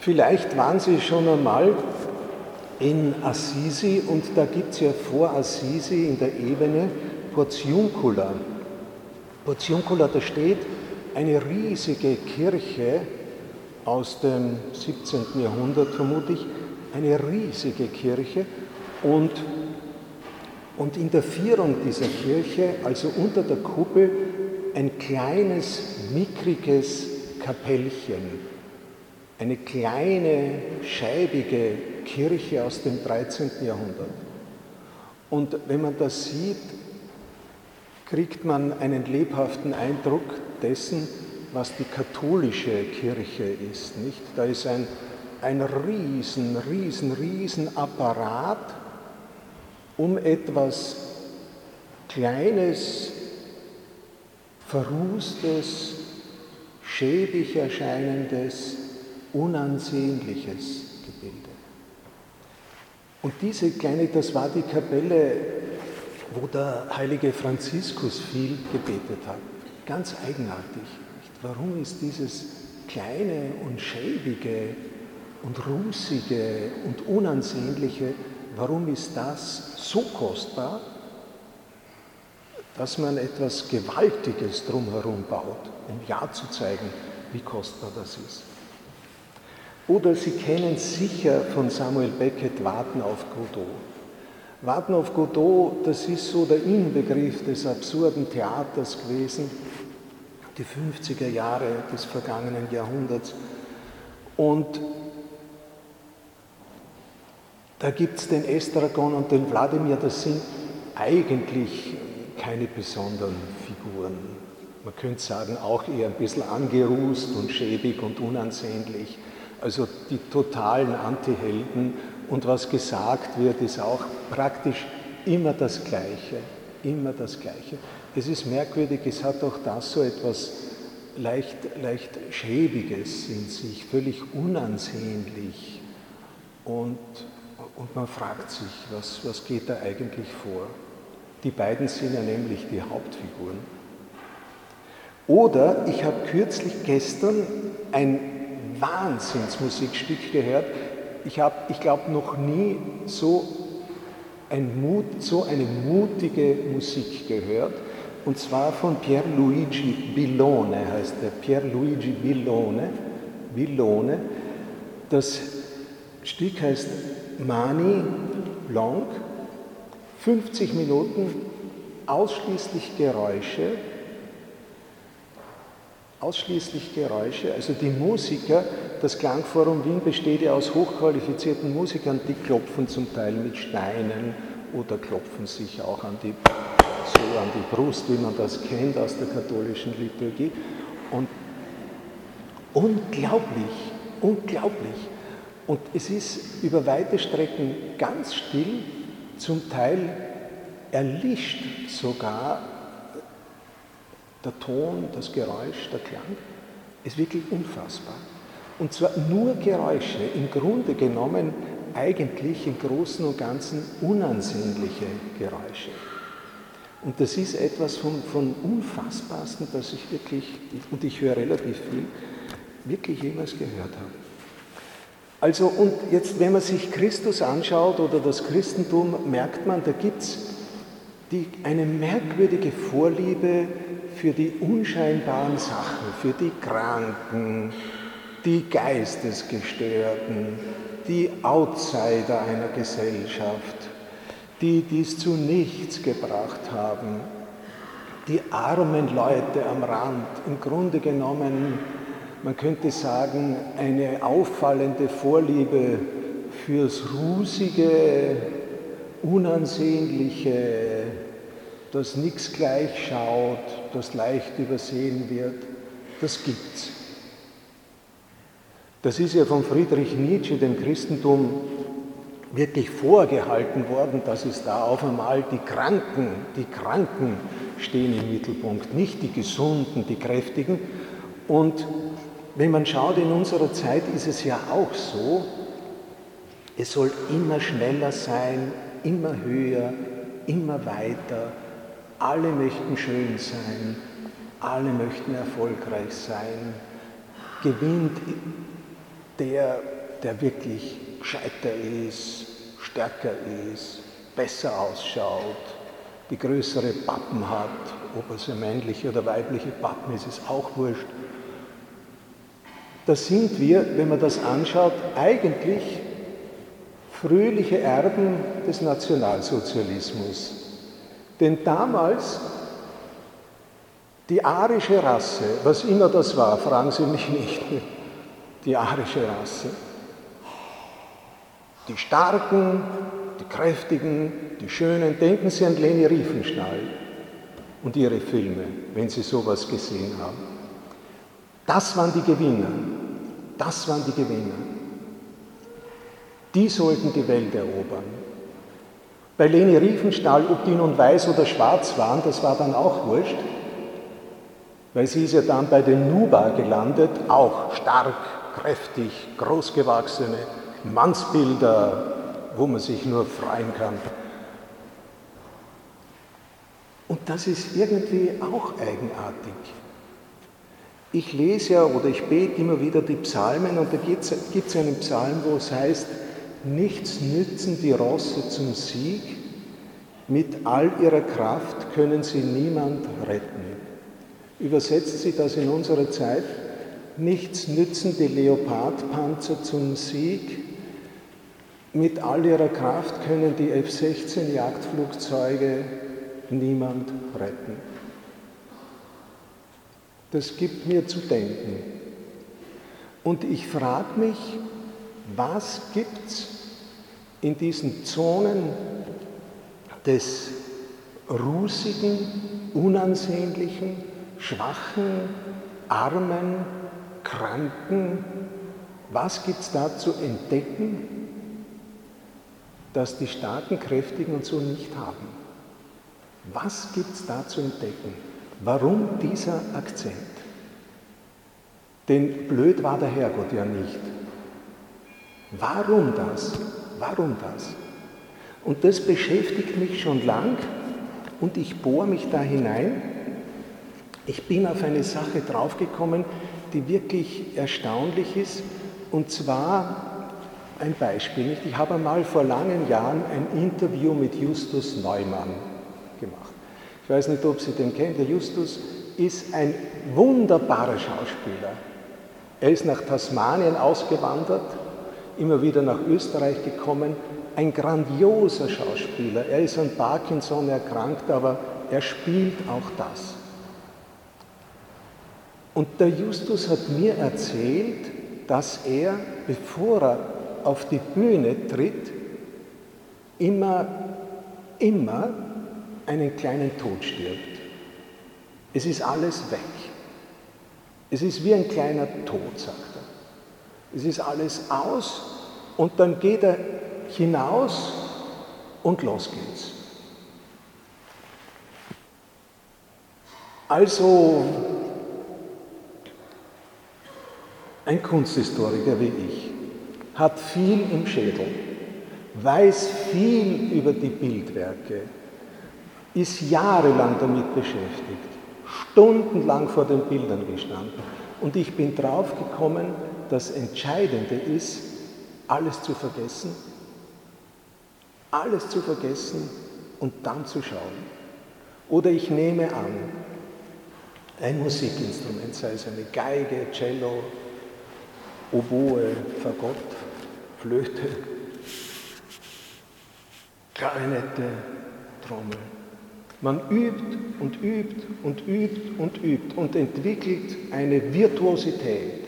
Vielleicht waren Sie schon einmal in Assisi und da gibt es ja vor Assisi in der Ebene Portiuncula. Portiuncula, da steht eine riesige Kirche aus dem 17. Jahrhundert vermutlich, eine riesige Kirche und in der Vierung dieser Kirche, also unter der Kuppel, ein kleines, mickriges Kapellchen. Eine kleine, scheibige Kirche aus dem 13. Jahrhundert. Und wenn man das sieht, kriegt man einen lebhaften Eindruck dessen, was die katholische Kirche ist. Nicht? Da ist ein riesen Apparat, um etwas Kleines, Verrußtes, schäbig erscheinendes, Unansehnliches Gebilde. Und diese kleine, das war die Kapelle, wo der heilige Franziskus viel gebetet hat. Ganz eigenartig. Warum ist dieses kleine und schäbige und rußige und unansehnliche, warum ist das so kostbar, dass man etwas Gewaltiges drumherum baut, um ja zu zeigen, wie kostbar das ist? Oder Sie kennen sicher von Samuel Beckett Warten auf Godot. Warten auf Godot, das ist so der Inbegriff des absurden Theaters gewesen, die 50er Jahre des vergangenen Jahrhunderts. Und da gibt es den Estragon und den Wladimir, das sind eigentlich keine besonderen Figuren. Man könnte sagen, auch eher ein bisschen angerußt und schäbig und unansehnlich. Also die totalen Antihelden, und was gesagt wird, ist auch praktisch immer das Gleiche, immer das Gleiche. Es ist merkwürdig, es hat auch das so etwas leicht Schäbiges in sich, völlig unansehnlich, und man fragt sich, was geht da eigentlich vor? Die beiden sind ja nämlich die Hauptfiguren. Oder ich habe kürzlich ein Wahnsinnsmusikstück gehört. Ich glaube noch nie so eine mutige Musik gehört. Und zwar von Pierluigi Billone heißt der. Pierluigi Billone. Das Stück heißt Mani Long. 50 Minuten, ausschließlich Geräusche. Also die Musiker, das Klangforum Wien besteht ja aus hochqualifizierten Musikern, die klopfen zum Teil mit Steinen oder klopfen sich auch an die Brust, wie man das kennt aus der katholischen Liturgie. Und unglaublich. Und es ist über weite Strecken ganz still, zum Teil erlischt sogar der Ton, das Geräusch, der Klang, ist wirklich unfassbar. Und zwar nur Geräusche, im Grunde genommen eigentlich im Großen und Ganzen unansehnliche Geräusche. Und das ist etwas von Unfassbarsten, das ich wirklich, und ich höre relativ viel, wirklich jemals gehört habe. Also, und jetzt, wenn man sich Christus anschaut oder das Christentum, merkt man, da gibt es eine merkwürdige Vorliebe für die unscheinbaren Sachen, für die Kranken, die Geistesgestörten, die Outsider einer Gesellschaft, die es zu nichts gebracht haben, die armen Leute am Rand. Im Grunde genommen, man könnte sagen, eine auffallende Vorliebe fürs Rußige, Unansehnliche, das nichts gleich schaut, das leicht übersehen wird, das gibt's. Das ist ja von Friedrich Nietzsche dem Christentum wirklich vorgehalten worden, dass es da auf einmal die Kranken stehen im Mittelpunkt, nicht die Gesunden, die Kräftigen. Und wenn man schaut, in unserer Zeit ist es ja auch so, es soll immer schneller sein, immer höher, immer weiter. Alle möchten schön sein, alle möchten erfolgreich sein, gewinnt der wirklich gescheiter ist, stärker ist, besser ausschaut, die größere Pappen hat, ob es eine männliche oder weibliche Pappen ist, ist auch wurscht. Da sind wir, wenn man das anschaut, eigentlich fröhliche Erben des Nationalsozialismus. Denn damals die arische Rasse, was immer das war, fragen Sie mich nicht, die arische Rasse, die Starken, die Kräftigen, die Schönen, denken Sie an Leni Riefenstahl und ihre Filme, wenn Sie sowas gesehen haben. Das waren die Gewinner, das waren die Gewinner. Die sollten die Welt erobern. Bei Leni Riefenstahl, ob die nun weiß oder schwarz waren, das war dann auch wurscht, weil sie ist ja dann bei den Nuba gelandet, auch stark, kräftig, großgewachsene Mannsbilder, wo man sich nur freuen kann. Und das ist irgendwie auch eigenartig. Ich lese ja oder ich bete immer wieder die Psalmen und da gibt es einen Psalm, wo es heißt, nichts nützen die Rosse zum Sieg, mit all ihrer Kraft können sie niemand retten. Übersetzt sie das in unsere Zeit? Nichts nützen die Leopardpanzer zum Sieg, mit all ihrer Kraft können die F-16 Jagdflugzeuge niemand retten. Das gibt mir zu denken. Und ich frage mich, was gibt es in diesen Zonen des rußigen, unansehnlichen, schwachen, armen, kranken, was gibt es da zu entdecken, das die starken, kräftigen und so nicht haben? Was gibt es da zu entdecken? Warum dieser Akzent? Denn blöd war der Herrgott ja nicht. Warum das? Warum das? Und das beschäftigt mich schon lang und ich bohre mich da hinein. Ich bin auf eine Sache draufgekommen, die wirklich erstaunlich ist, und zwar ein Beispiel. Ich habe einmal vor langen Jahren ein Interview mit Justus Neumann gemacht. Ich weiß nicht, ob Sie den kennen. Der Justus ist ein wunderbarer Schauspieler. Er ist nach Tasmanien ausgewandert, immer wieder nach Österreich gekommen. Ein grandioser Schauspieler. Er ist an Parkinson erkrankt, aber er spielt auch das. Und der Justus hat mir erzählt, dass er, bevor er auf die Bühne tritt, immer einen kleinen Tod stirbt. Es ist alles weg. Es ist wie ein kleiner Tod, sagt er. Es ist alles aus und dann geht er hinaus und los geht's. Also ein Kunsthistoriker wie ich hat viel im Schädel, weiß viel über die Bildwerke, ist jahrelang damit beschäftigt, stundenlang vor den Bildern gestanden. Und ich bin draufgekommen, das Entscheidende ist, alles zu vergessen und dann zu schauen. Oder ich nehme an, ein Musikinstrument, sei es eine Geige, Cello, Oboe, Fagott, Flöte, Klarinette, Trommel. Man übt und übt und übt und übt und entwickelt eine Virtuosität.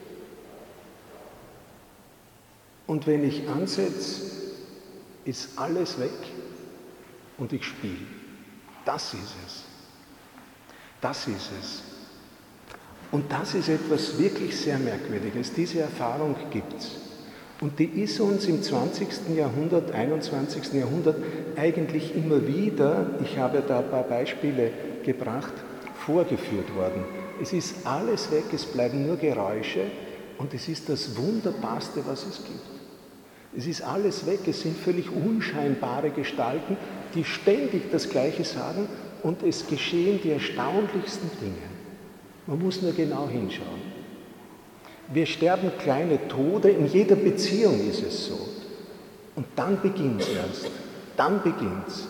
Und wenn ich ansetze, ist alles weg und ich spiele. Das ist es. Das ist es. Und das ist etwas wirklich sehr Merkwürdiges. Diese Erfahrung gibt es. Und die ist uns im 20. Jahrhundert, 21. Jahrhundert eigentlich immer wieder, ich habe da ein paar Beispiele gebracht, vorgeführt worden. Es ist alles weg, es bleiben nur Geräusche und es ist das Wunderbarste, was es gibt. Es ist alles weg, es sind völlig unscheinbare Gestalten, die ständig das Gleiche sagen und es geschehen die erstaunlichsten Dinge. Man muss nur genau hinschauen. Wir sterben kleine Tode, in jeder Beziehung ist es so. Und dann beginnt es erst. Dann beginnt es.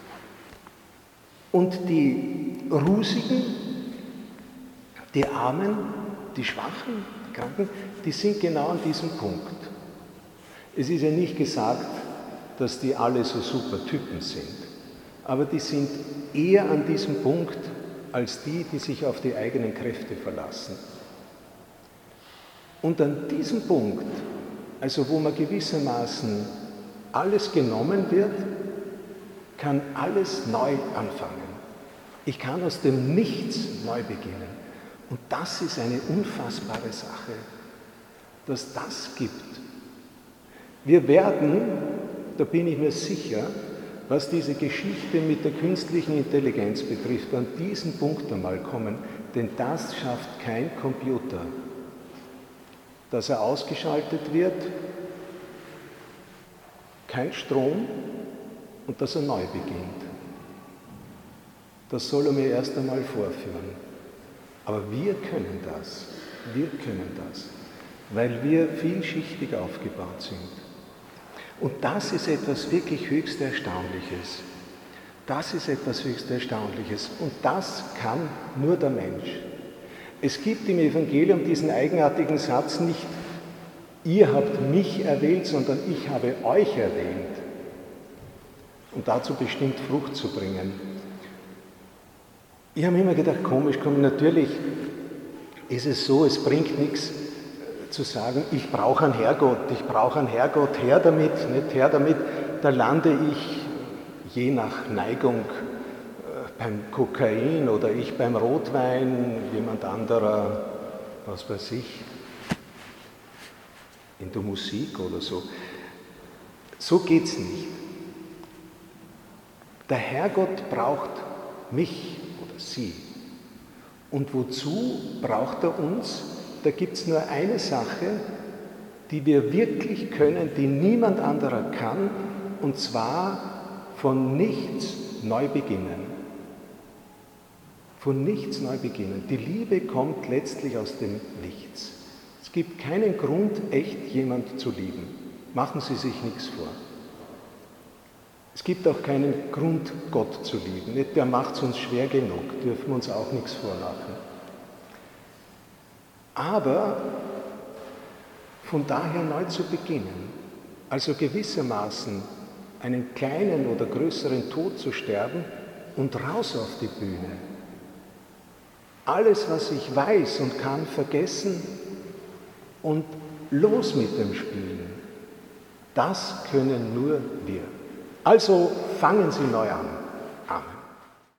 Und die Rusigen, die Armen, die Schwachen, die Kranken, die sind genau an diesem Punkt. Es ist ja nicht gesagt, dass die alle so super Typen sind, aber die sind eher an diesem Punkt als die, die sich auf die eigenen Kräfte verlassen. Und an diesem Punkt, also wo man gewissermaßen alles genommen wird, kann alles neu anfangen. Ich kann aus dem Nichts neu beginnen. Und das ist eine unfassbare Sache, dass das gibt. Wir werden, da bin ich mir sicher, was diese Geschichte mit der künstlichen Intelligenz betrifft, an diesen Punkt einmal kommen, denn das schafft kein Computer. Dass er ausgeschaltet wird, kein Strom und dass er neu beginnt. Das soll er mir erst einmal vorführen. Aber wir können das, weil wir vielschichtig aufgebaut sind. Und das ist etwas wirklich höchst Erstaunliches. Das ist etwas höchst Erstaunliches und das kann nur der Mensch. Es gibt im Evangelium diesen eigenartigen Satz nicht, ihr habt mich erwählt, sondern ich habe euch erwählt, um dazu bestimmt Frucht zu bringen. Ich habe mir immer gedacht, komisch, natürlich ist es so, es bringt nichts zu sagen, ich brauche einen Herrgott, her damit, nicht her damit, da lande ich je nach Neigung beim Kokain oder ich beim Rotwein, jemand anderer, was weiß ich, in der Musik oder so. So geht es nicht. Der Herrgott braucht mich oder sie. Und wozu braucht er uns? Da gibt es nur eine Sache, die wir wirklich können, die niemand anderer kann, und zwar von nichts neu beginnen. Von nichts neu beginnen. Die Liebe kommt letztlich aus dem Nichts. Es gibt keinen Grund, echt jemand zu lieben. Machen Sie sich nichts vor. Es gibt auch keinen Grund, Gott zu lieben. Der macht es uns schwer genug, dürfen wir uns auch nichts vormachen. Aber von daher neu zu beginnen, also gewissermaßen einen kleinen oder größeren Tod zu sterben und raus auf die Bühne. Alles, was ich weiß und kann, vergessen und los mit dem Spielen. Das können nur wir. Also fangen Sie neu an.